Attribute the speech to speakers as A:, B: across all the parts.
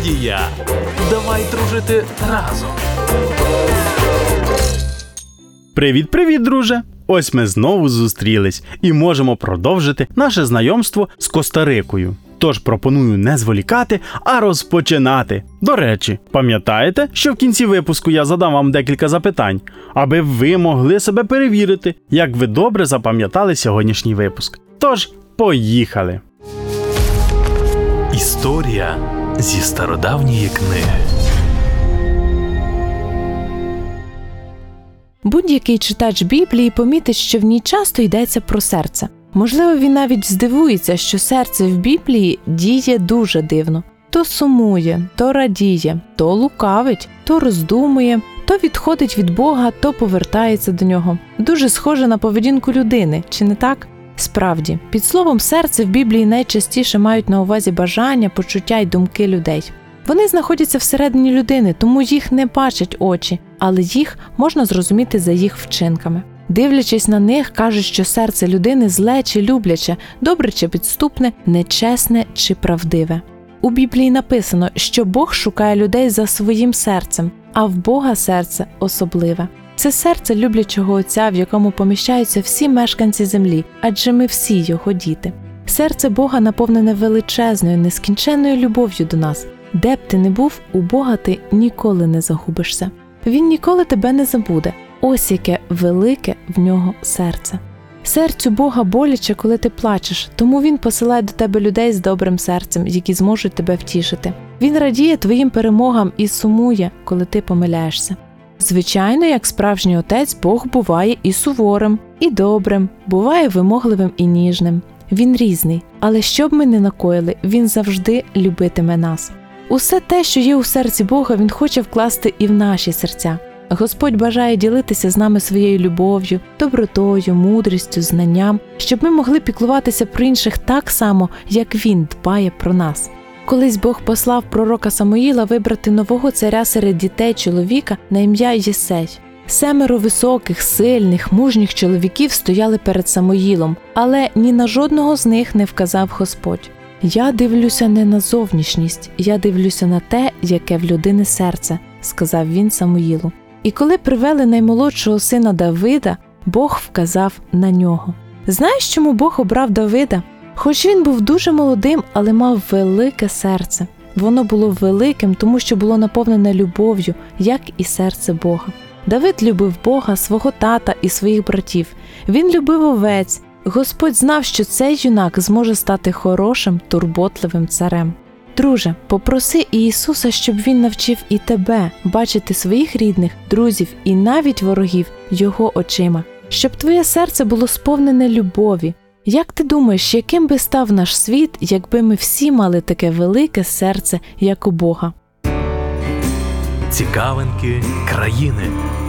A: Надія. Давай дружити разом.
B: Привіт-привіт, друже! Ось ми знову зустрілись і можемо продовжити наше знайомство з Коста-Рикою. Тож пропоную не зволікати, а розпочинати. До речі, пам'ятаєте, що в кінці випуску я задам вам декілька запитань, аби ви могли себе перевірити, як ви добре запам'ятали сьогоднішній випуск. Тож, поїхали!
A: Історія зі стародавньої книги.
C: Будь-який читач Біблії помітить, що в ній часто йдеться про серце. Можливо, він навіть здивується, що серце в Біблії діє дуже дивно. То сумує, то радіє, то лукавить, то роздумує, то відходить від Бога, то повертається до нього. Дуже схоже на поведінку людини, чи не так? Справді, під словом «серце» в Біблії найчастіше мають на увазі бажання, почуття й думки людей. Вони знаходяться всередині людини, тому їх не бачать очі, але їх можна зрозуміти за їх вчинками. Дивлячись на них, кажуть, що серце людини зле чи любляче, добре чи підступне, нечесне чи правдиве. У Біблії написано, що Бог шукає людей за своїм серцем, а в Бога серце особливе. Це серце люблячого Отця, в якому поміщаються всі мешканці землі, адже ми всі Його діти. Серце Бога наповнене величезною, нескінченною любов'ю до нас. Де б ти не був, у Бога ти ніколи не загубишся. Він ніколи тебе не забуде. Ось яке велике в нього серце. Серцю Бога боляче, коли ти плачеш, тому Він посилає до тебе людей з добрим серцем, які зможуть тебе втішити. Він радіє твоїм перемогам і сумує, коли ти помиляєшся. Звичайно, як справжній отець, Бог буває і суворим, і добрим, буває вимогливим і ніжним. Він різний, але що б ми не накоїли, Він завжди любитиме нас. Усе те, що є у серці Бога, Він хоче вкласти і в наші серця. Господь бажає ділитися з нами своєю любов'ю, добротою, мудрістю, знанням, щоб ми могли піклуватися про інших так само, як Він дбає про нас. Колись Бог послав пророка Самуїла вибрати нового царя серед дітей чоловіка на ім'я Єсей. 7 високих, сильних, мужніх чоловіків стояли перед Самуїлом, але ні на жодного з них не вказав Господь. «Я дивлюся не на зовнішність, я дивлюся на те, яке в людини серце», – сказав він Самуїлу. І коли привели наймолодшого сина Давида, Бог вказав на нього. Знаєш, чому Бог обрав Давида? Хоч він був дуже молодим, але мав велике серце. Воно було великим, тому що було наповнене любов'ю, як і серце Бога. Давид любив Бога, свого тата і своїх братів. Він любив овець. Господь знав, що цей юнак зможе стати хорошим, турботливим царем. Друже, попроси Ісуса, щоб Він навчив і тебе бачити своїх рідних, друзів і навіть ворогів Його очима, щоб твоє серце було сповнене любові. Як ти думаєш, яким би став наш світ, якби ми всі мали таке велике серце, як у Бога?
A: Цікавинки країни.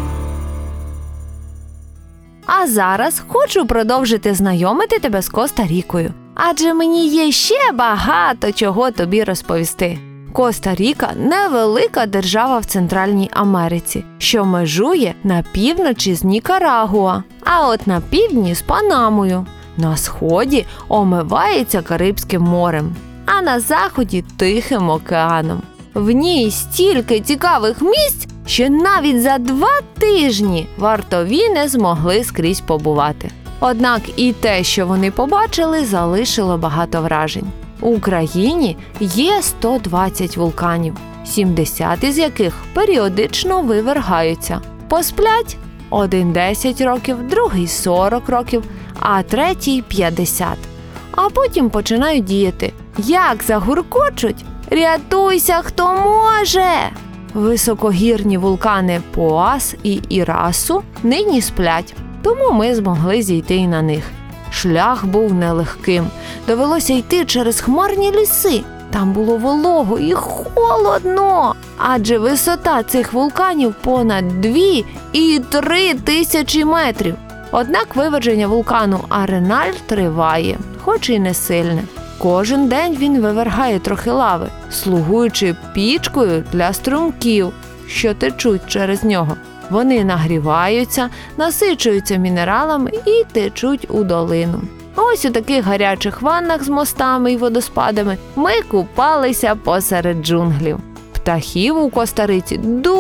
D: А зараз хочу продовжити знайомити тебе з Коста-Рікою. Адже мені є ще багато чого тобі розповісти. Коста-Ріка – невелика держава в Центральній Америці, що межує на півночі з Нікарагуа, а от на півдні – з Панамою. На сході омивається Карибським морем, а на заході – Тихим океаном. В ній стільки цікавих місць, що навіть за 2 тижні вартові не змогли скрізь побувати. Однак і те, що вони побачили, залишило багато вражень. У Україні є 120 вулканів, 70 із яких періодично вивергаються. Посплять – один 10 років, другий 40 років, а третій 50. А потім починають діяти. Як загуркочуть – рятуйся, хто може! Високогірні вулкани Поас і Ірасу нині сплять, тому ми змогли зійти і на них. Шлях був нелегким. Довелося йти через хмарні ліси. Там було волого і холодно, адже висота цих вулканів понад 2 і 3 тисячі метрів. Однак виверження вулкану Ареналь триває, хоч і не сильне. Кожен день він вивергає трохи лави, слугуючи пічкою для струмків, що течуть через нього. Вони нагріваються, насичуються мінералами і течуть у долину. А ось у таких гарячих ваннах з мостами і водоспадами ми купалися посеред джунглів. Птахів у Коста-Риці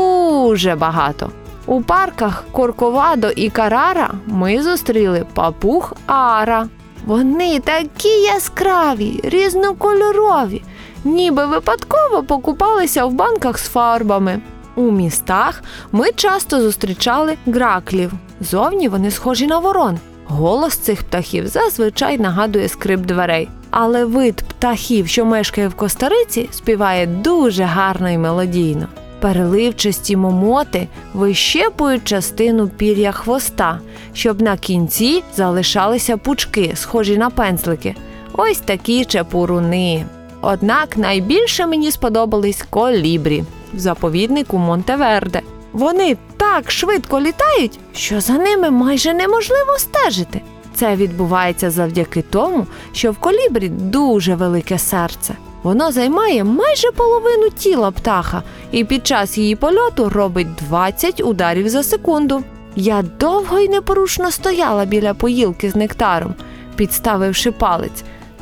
D: дуже багато. У парках Корковадо і Карара ми зустріли папуг ара. Вони такі яскраві, різнокольорові, ніби випадково покупалися в банках з фарбами. У містах ми часто зустрічали граклів. Зовні вони схожі на ворон. Голос цих птахів зазвичай нагадує скрип дверей. Але вид птахів, що мешкає в Коста-Риці, співає дуже гарно і мелодійно. Переливчасті момоти вищепують частину пір'я хвоста, щоб на кінці залишалися пучки, схожі на пензлики. Ось такі чепуруни. Однак найбільше мені сподобались колібрі в заповіднику Монте-Верде. Вони так швидко літають, що за ними майже неможливо стежити. Це відбувається завдяки тому, що в колібрі дуже велике серце. Воно займає майже половину тіла птаха і під час її польоту робить 20 ударів за секунду. Я довго й непорушно стояла біля поїлки з нектаром, підставивши палець.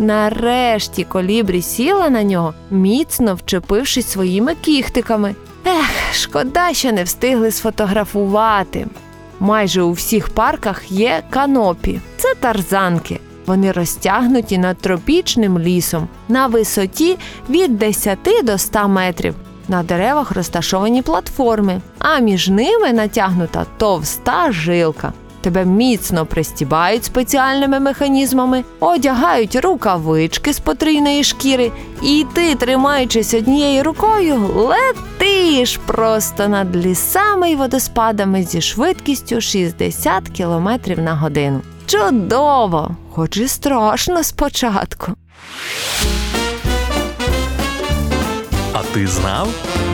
D: Нарешті колібрі сіла на нього, міцно вчепившись своїми кіхтиками. Шкода, що не встигли сфотографувати. Майже у всіх парках є канопі. Це тарзанки. Вони розтягнуті над тропічним лісом на висоті від 10 до 100 метрів. На деревах розташовані платформи, а між ними натягнута товста жилка. Тебе міцно пристібають спеціальними механізмами, одягають рукавички з потрійної шкіри, і ти, тримаючись однією рукою, летиш просто над лісами і водоспадами зі швидкістю 60 км на годину. Чудово! Хоч і страшно спочатку.
A: А ти знав?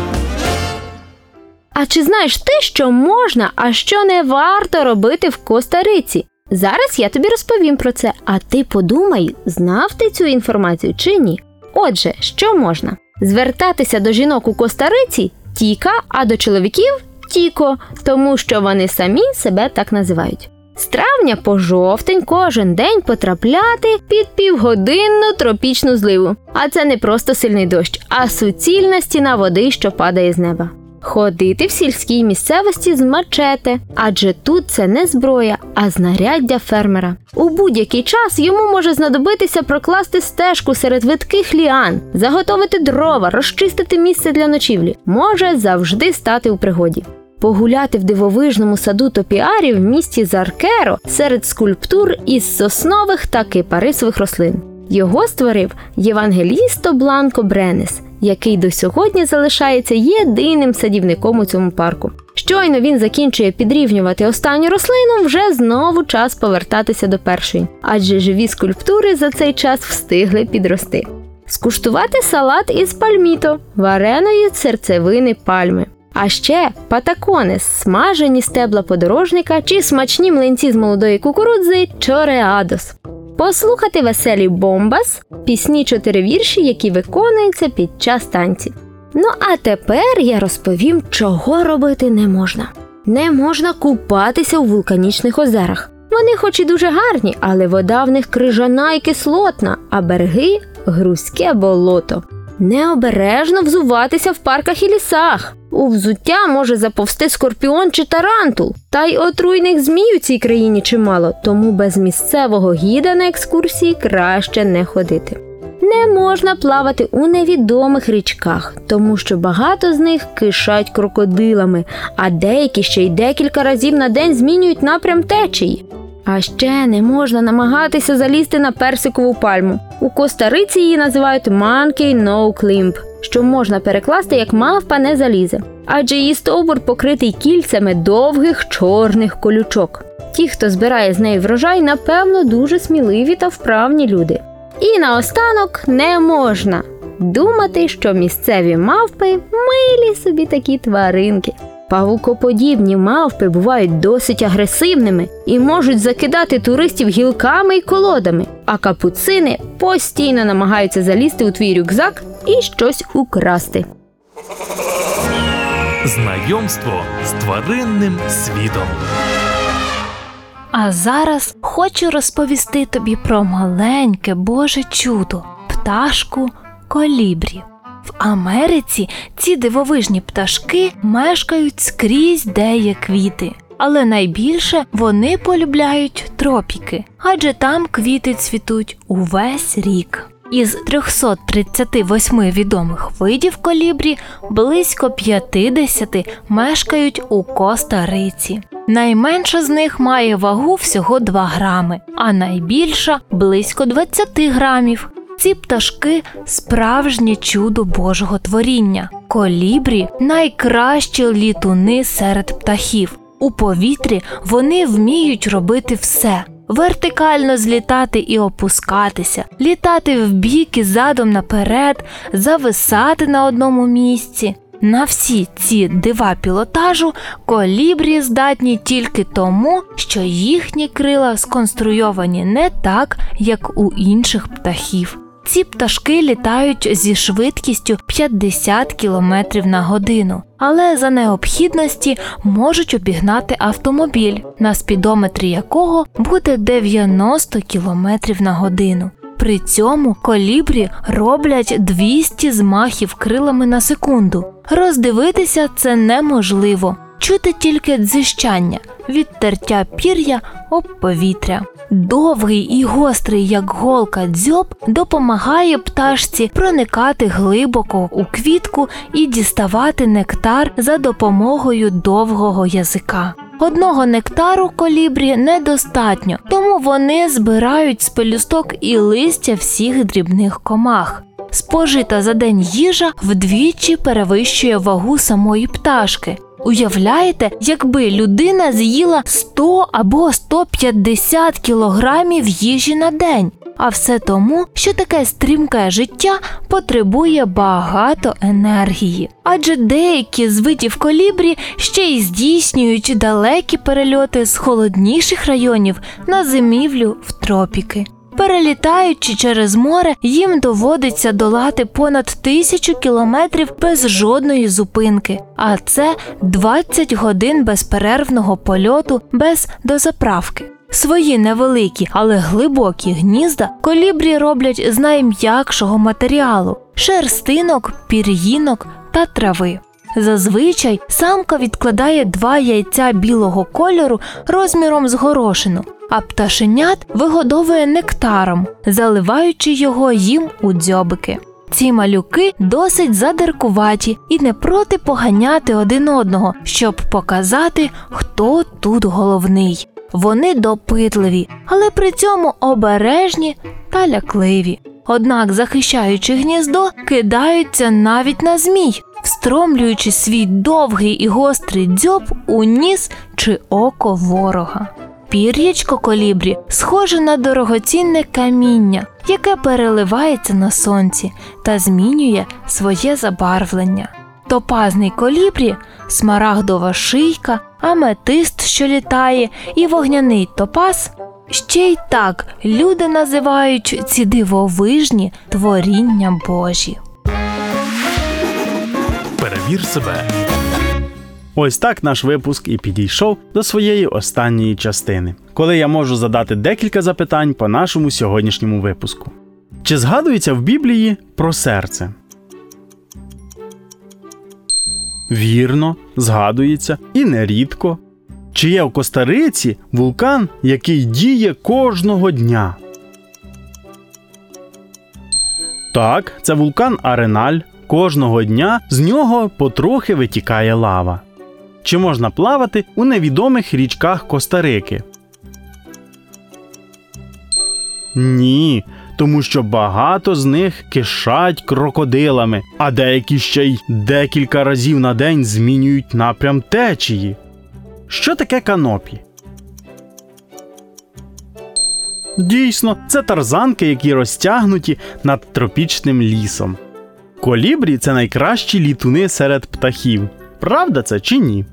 E: А чи знаєш ти, що можна, а що не варто робити в Коста-Риці? Зараз я тобі розповім про це, а ти подумай, знав ти цю інформацію чи ні? Отже, що можна? Звертатися до жінок у Коста-Риці – тіка, а до чоловіків – тіко, тому що вони самі себе так називають. З травня по жовтень кожен день потрапляти під півгодинну тропічну зливу. А це не просто сильний дощ, а суцільна стіна води, що падає з неба. Ходити в сільській місцевості з мачете, адже тут це не зброя, а знаряддя фермера. У будь-який час йому може знадобитися прокласти стежку серед видких ліан, заготовити дрова, розчистити місце для ночівлі. Може завжди стати у пригоді. Погуляти в дивовижному саду топіарів в місті Заркеро серед скульптур із соснових та кипарисових рослин. Його створив Євангелісто Бланко Бренес, який до сьогодні залишається єдиним садівником у цьому парку. Щойно він закінчує підрівнювати останню рослину, вже знову час повертатися до першої, адже живі скульптури за цей час встигли підрости. Скуштувати салат із пальміто, вареної серцевини пальми. А ще патаконес, смажені стебла подорожника чи смачні млинці з молодої кукурудзи чореадос. Послухати веселі бомбас, пісні 4 вірші, які виконуються під час танців. Ну а тепер я розповім, чого робити не можна. Не можна купатися у вулканічних озерах. Вони хоч і дуже гарні, але вода в них крижана і кислотна, а береги – грузьке болото. Необережно взуватися в парках і лісах. У взуття може заповзти скорпіон чи тарантул. Та й отруйних змій у цій країні чимало, тому без місцевого гіда на екскурсії краще не ходити. Не можна плавати у невідомих річках, тому що багато з них кишать крокодилами, а деякі ще й декілька разів на день змінюють напрям течії. А ще не можна намагатися залізти на персикову пальму. У Коста-Риці її називають Monkey No Climb, що можна перекласти як «мавпа не залізе», адже її стовбур покритий кільцями довгих чорних колючок. Ті, хто збирає з неї врожай, напевно, дуже сміливі та вправні люди. І наостанок не можна думати, що місцеві мавпи милі собі такі тваринки. Павукоподібні мавпи бувають досить агресивними і можуть закидати туристів гілками й колодами, а капуцини постійно намагаються залізти у твій рюкзак і щось украсти.
A: Знайомство з тваринним світом.
D: А зараз хочу розповісти тобі про маленьке Боже чудо – пташку колібрі. В Америці ці дивовижні пташки мешкають скрізь, де є квіти. Але найбільше вони полюбляють тропіки, адже там квіти цвітуть увесь рік. Із 338 відомих видів колібрі близько 50 мешкають у Коста-Риці. Найменша з них має вагу всього 2 грами, а найбільша – близько 20 грамів. Ці пташки – справжнє чудо Божого творіння. Колібрі – найкращі літуни серед птахів. У повітрі вони вміють робити все – вертикально злітати і опускатися, літати вбік і задом наперед, зависати на одному місці. На всі ці дива пілотажу колібрі здатні тільки тому, що їхні крила сконструйовані не так, як у інших птахів. Ці пташки літають зі швидкістю 50 км на годину, але за необхідності можуть обігнати автомобіль, на спідометрі якого буде 90 км на годину. При цьому колібрі роблять 200 змахів крилами на секунду. Роздивитися це неможливо. Чути тільки дзижчання від тертя пір'я об повітря. Довгий і гострий, як голка, дзьоб допомагає пташці проникати глибоко у квітку і діставати нектар за допомогою довгого язика. Одного нектару колібрі недостатньо, тому вони збирають з пелюсток і листя всіх дрібних комах. Спожита за день їжа вдвічі перевищує вагу самої пташки. Уявляєте, якби людина з'їла 100 або 150 кілограмів їжі на день? А все тому, що таке стрімке життя потребує багато енергії. Адже деякі з видів колібрі ще й здійснюють далекі перельоти з холодніших районів на зимівлю в тропіки. Перелітаючи через море, їм доводиться долати понад 1000 кілометрів без жодної зупинки, а це 20 годин безперервного польоту без дозаправки. Свої невеликі, але глибокі гнізда колібрі роблять з найм'якшого матеріалу – шерстинок, пір'їнок та трави. Зазвичай самка відкладає 2 яйця білого кольору розміром з горошину, а пташенят вигодовує нектаром, заливаючи його їм у дзьобики. Ці малюки досить задиркуваті і не проти поганяти один одного, щоб показати, хто тут головний. Вони допитливі, але при цьому обережні та лякливі. Однак, захищаючи гніздо, кидаються навіть на змій, встромлюючи свій довгий і гострий дзьоб у ніс чи око ворога. Пір'ячко колібрі схоже на дорогоцінне каміння, яке переливається на сонці та змінює своє забарвлення. Топазний колібрі, смарагдова шийка, аметист, що літає, і вогняний топаз – ще й так люди називають ці дивовижні творіння Божі.
A: Перевір себе.
B: Ось так наш випуск і підійшов до своєї останньої частини, коли я можу задати декілька запитань по нашому сьогоднішньому випуску. Чи згадується в Біблії про серце? Вірно, згадується і нерідко. Чи є в Коста-Риці вулкан, який діє кожного дня? Так, це вулкан Ареналь. Кожного дня з нього потрохи витікає лава. Чи можна плавати у невідомих річках Коста-Рики? Ні, тому що багато з них кишать крокодилами, а деякі ще й декілька разів на день змінюють напрям течії. Що таке канопі? Дійсно, це тарзанки, які розтягнуті над тропічним лісом. Колібрі – це найкращі літуни серед птахів. Правда це чи ні?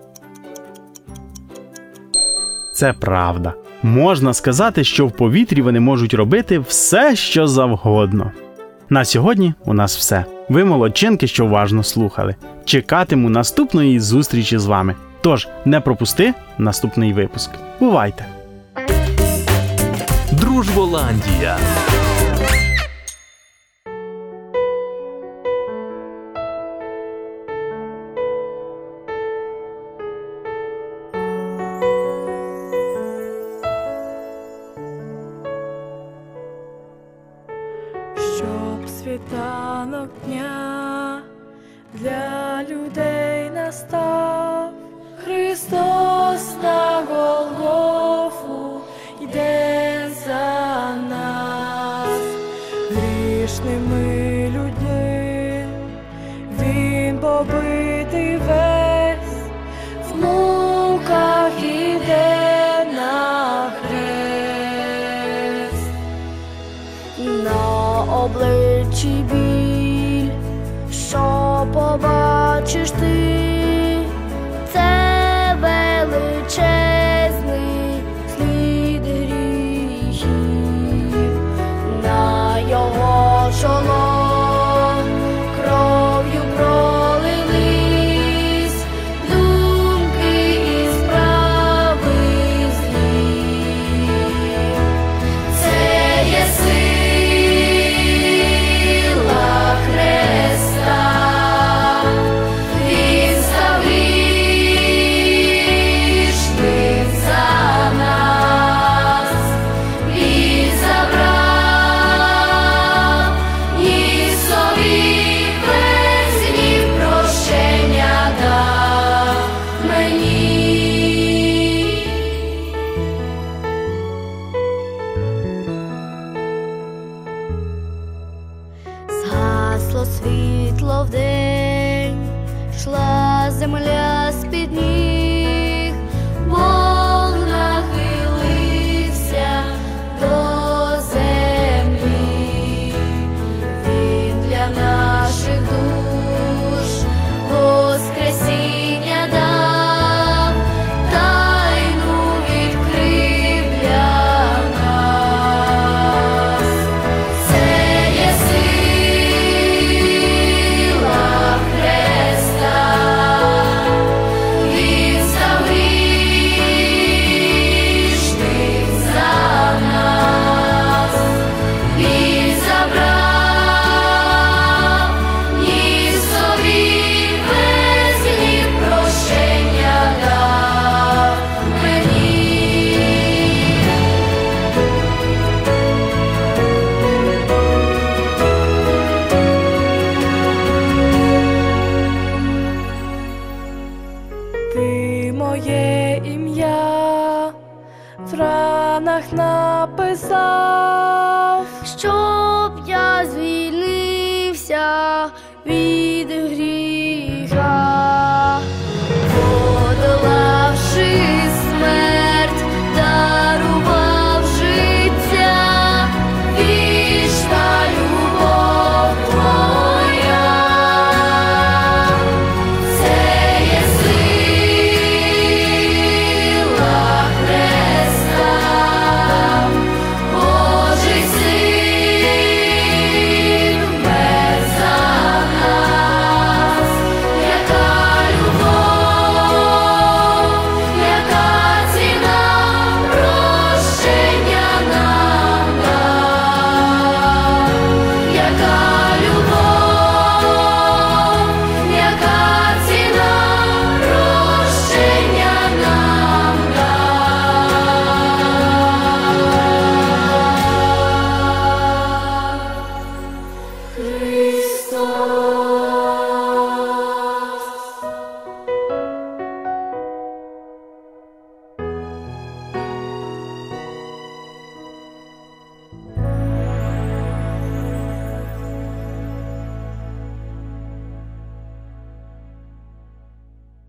B: Це правда. Можна сказати, що в повітрі вони можуть робити все, що завгодно. На сьогодні у нас все. Ви молодчинки, що уважно слухали. Чекатиму наступної зустрічі з вами. Тож, не пропусти наступний випуск. Бувайте!
A: Дружболандія.
F: Щоб світанок дня для людей настав, Христос на Голгофу йде за нас, грішними людьми він побитий весь, в муках іде на хрест. На обличчі біль, що побачиш ти, це величезний слід гріхів. На його чоло кров'ю пролились думки і справи злі. Це є сила Христа, Він став грішним за нас, Він забрав їх собі, весь гріх прощення дав мені. Згасло світло вдень, йшла земля з-під ніг.